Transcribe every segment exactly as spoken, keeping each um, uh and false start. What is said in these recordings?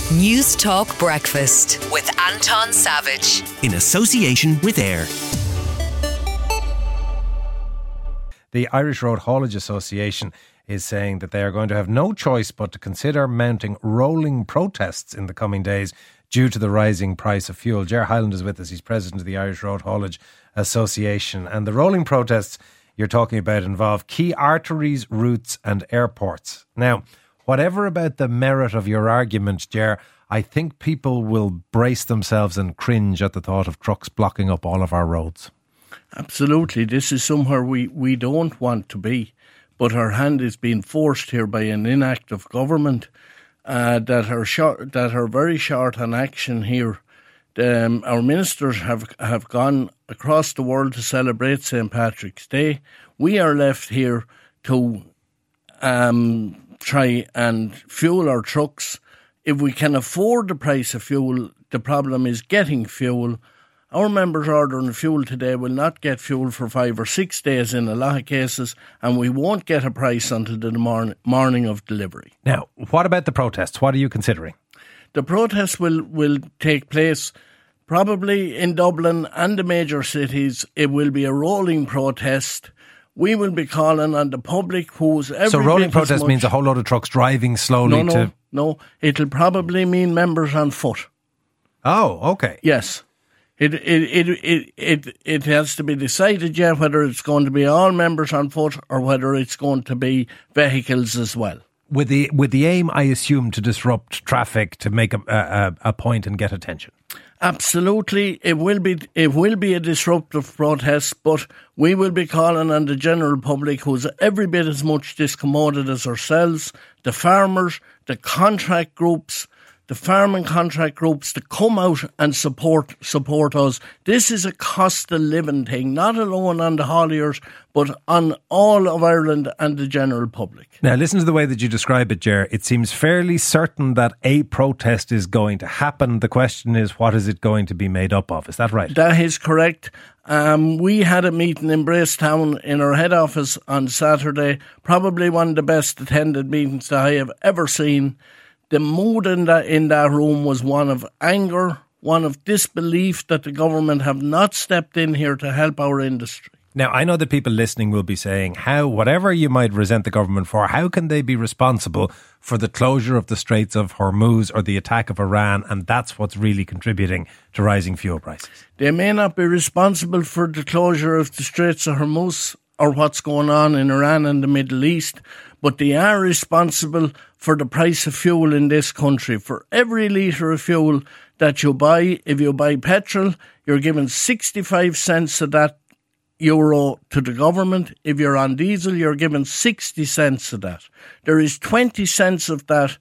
News Talk Breakfast with Anton Savage. In association with AIR. The Irish Road Haulage Association is saying that they are going to have no choice but to consider mounting rolling protests in the coming days due to the rising price of fuel. Ger Hyland is with us. He's president of the Irish Road Haulage Association. And the rolling protests you're talking about involve key arteries, routes and airports. Now, whatever about the merit of your argument, Ger, I think people will brace themselves and cringe at the thought of trucks blocking up all of our roads. Absolutely. This is somewhere we, we don't want to be. But our hand is being forced here by an inactive government uh, that are short, that are very short on action here. Um, our ministers have, have gone across the world to celebrate Saint Patrick's Day. We are left here to um, try and fuel our trucks. If we can afford the price of fuel, the problem is getting fuel. Our members ordering fuel today will not get fuel for five or six days in a lot of cases, and we won't get a price until the morn- morning of delivery. Now, what about the protests? What are you considering? The protests will, will take place probably in Dublin and the major cities. It will be a rolling protest. We will be calling on the public who's every So rolling bit protest as much, means a whole load of trucks driving slowly no, no, to... No, it'll probably mean members on foot. Oh, okay. Yes. It it, it it it it has to be decided yet whether it's going to be all members on foot or whether it's going to be vehicles as well. With the with the aim, I assume, to disrupt traffic, to make a, a, a point and get attention. Absolutely, it will be it will be a disruptive protest, but we will be calling on the general public, who's every bit as much discommoded as ourselves, the farmers, the contract groups, the farming contract groups, to come out and support support us. This is a cost of living thing, not alone on the hauliers, but on all of Ireland and the general public. Now, listen to the way that you describe it, Ger. It seems fairly certain that a protest is going to happen. The question is, what is it going to be made up of? Is that right? That is correct. Um, we had a meeting in Bracetown in our head office on Saturday, probably one of the best attended meetings that I have ever seen. The mood in that, in that room was one of anger, one of disbelief that the government have not stepped in here to help our industry. Now, I know that people listening will be saying, how, whatever you might resent the government for, how can they be responsible for the closure of the Straits of Hormuz or the attack of Iran, and that's what's really contributing to rising fuel prices? They may not be responsible for the closure of the Straits of Hormuz or what's going on in Iran and the Middle East, but they are responsible for the price of fuel in this country. For every litre of fuel that you buy, if you buy petrol, you're giving sixty-five cents of that euro to the government. If you're on diesel, you're giving sixty cents of that. There is twenty cents of that,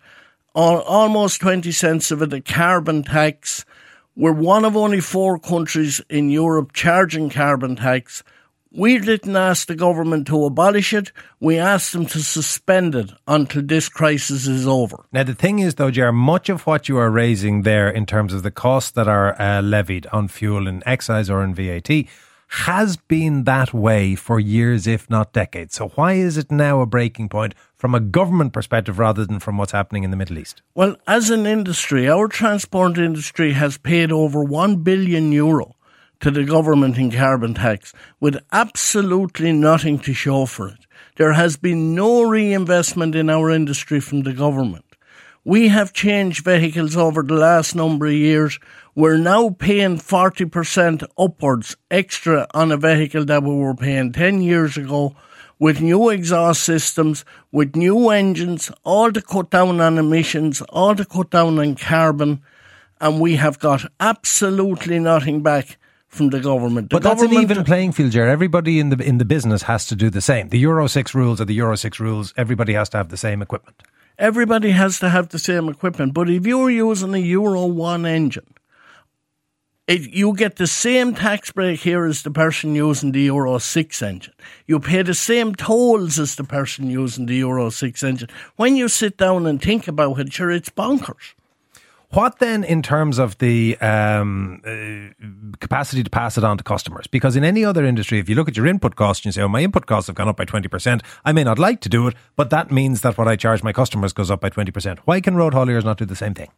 almost twenty cents of it, a carbon tax. We're one of only four countries in Europe charging carbon tax. We didn't ask the government to abolish it. We asked them to suspend it until this crisis is over. Now, the thing is, though, Ger, much of what you are raising there in terms of the costs that are uh, levied on fuel in excise or in V A T has been that way for years, if not decades. So why is it now a breaking point from a government perspective rather than from what's happening in the Middle East? Well, as an industry, our transport industry has paid over one billion euro to the government in carbon tax with absolutely nothing to show for it. There has been no reinvestment in our industry from the government. We have changed vehicles over the last number of years. We're now paying forty percent upwards extra on a vehicle that we were paying ten years ago, with new exhaust systems, with new engines, all to cut down on emissions, all to cut down on carbon, and we have got absolutely nothing back from the government. The but that's government, an even playing field, Ger. Everybody in the in the business has to do the same. The Euro six rules are the Euro six rules. Everybody has to have the same equipment. Everybody has to have the same equipment. But if you're using a Euro one engine, it, you get the same tax break here as the person using the Euro six engine. You pay the same tolls as the person using the Euro six engine. When you sit down and think about it, sure, it's bonkers. What then in terms of the um, uh, capacity to pass it on to customers? Because in any other industry, if you look at your input costs and you say, oh, my input costs have gone up by twenty percent, I may not like to do it, but that means that what I charge my customers goes up by twenty percent. Why can road hauliers not do the same thing?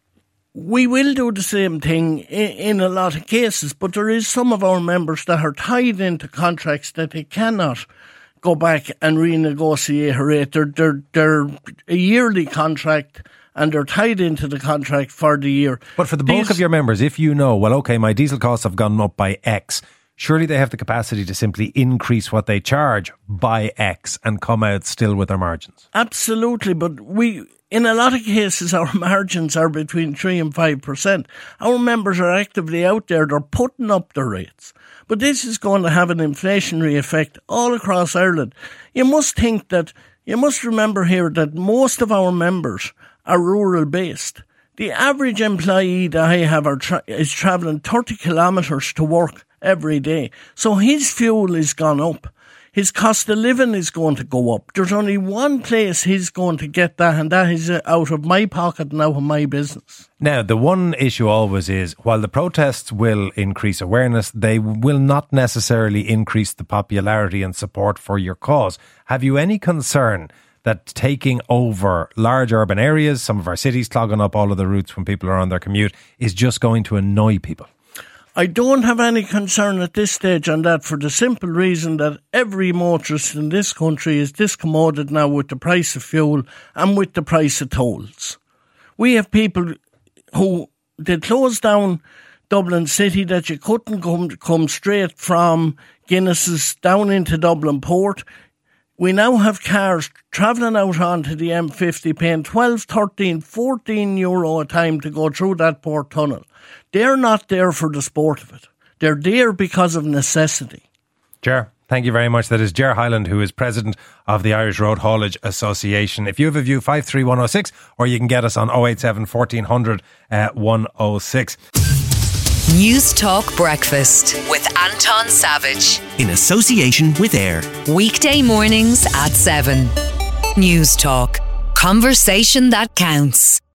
we will do the same thing in, in a lot of cases, but there is some of our members that are tied into contracts that they cannot go back and renegotiate a rate. They're, they're, they're a yearly contract and they're tied into the contract for the year. But for the bulk These, of your members, if you know, well, okay, my diesel costs have gone up by X, surely they have the capacity to simply increase what they charge by X and come out still with their margins. Absolutely, but we... in a lot of cases, our margins are between three and five percent. Our members are actively out there. They're putting up the rates. But this is going to have an inflationary effect all across Ireland. You must think that, you must remember here that most of our members are rural based. The average employee that I have are tra- is travelling thirty kilometres to work every day. So his fuel is gone up. His cost of living is going to go up. There's only one place he's going to get that, and that is out of my pocket and out of my business. Now, the one issue always is, while the protests will increase awareness, they will not necessarily increase the popularity and support for your cause. Have you any concern that taking over large urban areas, some of our cities clogging up all of the routes when people are on their commute, is just going to annoy people? I don't have any concern at this stage on that, for the simple reason that every motorist in this country is discommoded now with the price of fuel and with the price of tolls. We have people who, they closed down Dublin City, that you couldn't come, come straight from Guinness's down into Dublin Port. We now have cars travelling out onto the M fifty paying twelve, thirteen, fourteen euro a time to go through that port tunnel. They're not there for the sport of it. They're there because of necessity. Ger, thank you very much. That is Ger Hyland, who is president of the Irish Road Haulage Association. If you have a view, five three one oh six, or you can get us on oh eight seven, fourteen hundred, uh, one oh six. News Talk Breakfast with Anton Savage. In association with AIR. Weekday mornings at seven. News Talk. Conversation that counts.